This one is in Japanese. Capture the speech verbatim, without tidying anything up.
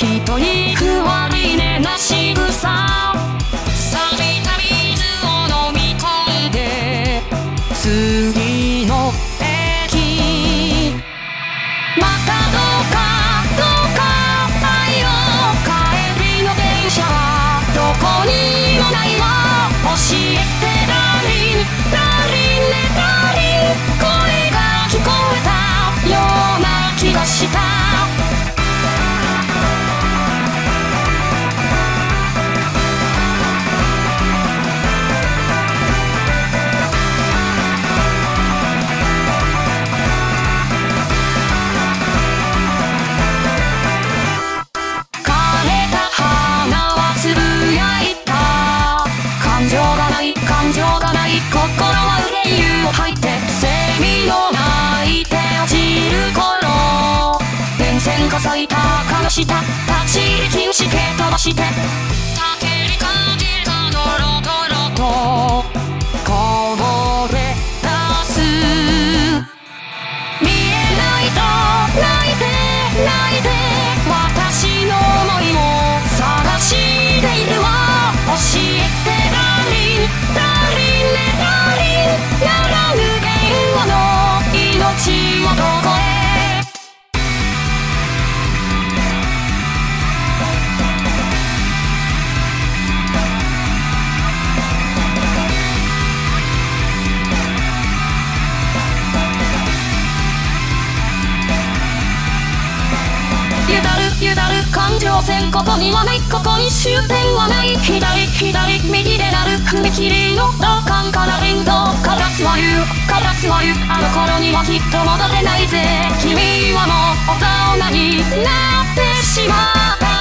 一人不割ねなしぐさ錆びた水を飲み込んで次の駅またどうかどうか愛を帰りの電車はどこにもないわ教えてダーリンダーリンねダーリン声が聞こえたような気がした感情がない心は憂いを吐いてセミの鳴いて落ちる頃電線が咲いたかの下立ち入り禁止蹴飛ばしてたけり風がドロドロとこぼれ出す見えないと泣いて泣いて私の想いを探しているわ教えてダーリンダーリンねダーリンならぬ言語の命をどこへゆだるゆだる環状線ここにはないここに終点はない左左右でなる踏切の廊下から連動カラスは言うカラスは言うあの頃にはきっと戻れないぜ君はもう大人になってしまった